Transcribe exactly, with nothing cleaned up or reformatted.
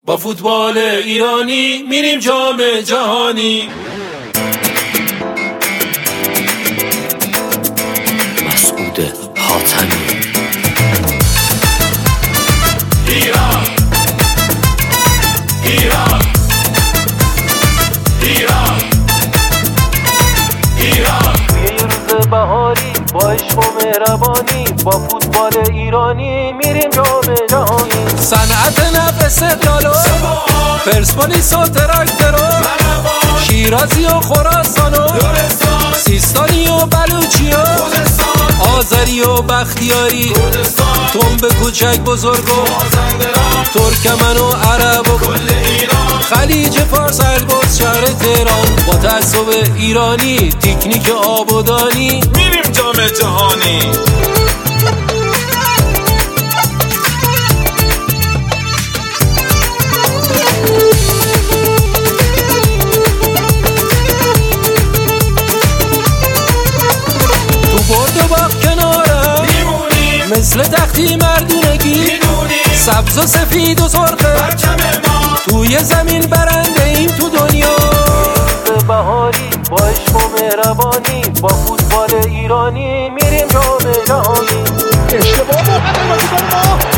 با فوتبال ایرانی میریم جام جهانی. مسعود حاتمی. ایران ایران ایران ایران. یه روز بهاری با عشق و مهربانی با فوتبال ایرانی میریم جام جهانی. صنعت نفت استقلال و پرسپولیس و تراکتور و شیرازی و خراسان و سیستانی و بلوچی و آذری و بختیاری، تنب کوچک بزرگ و ترکمن و عرب و خلیج فارس، البرز، شهر تهران. با تعصب ایرانی، تکنیک آبادانی میریم جام جهانی. تو برد و باغ کنارم میمونیم، مثل تختی مردونگی میدونیم، سبز و سفید و سرخه توی زمین برنده ایم تو دنیا. روز بهاری با عشق و مهربانی با فوتبال ایرانی میریم جام جهانی. اشتباه موقع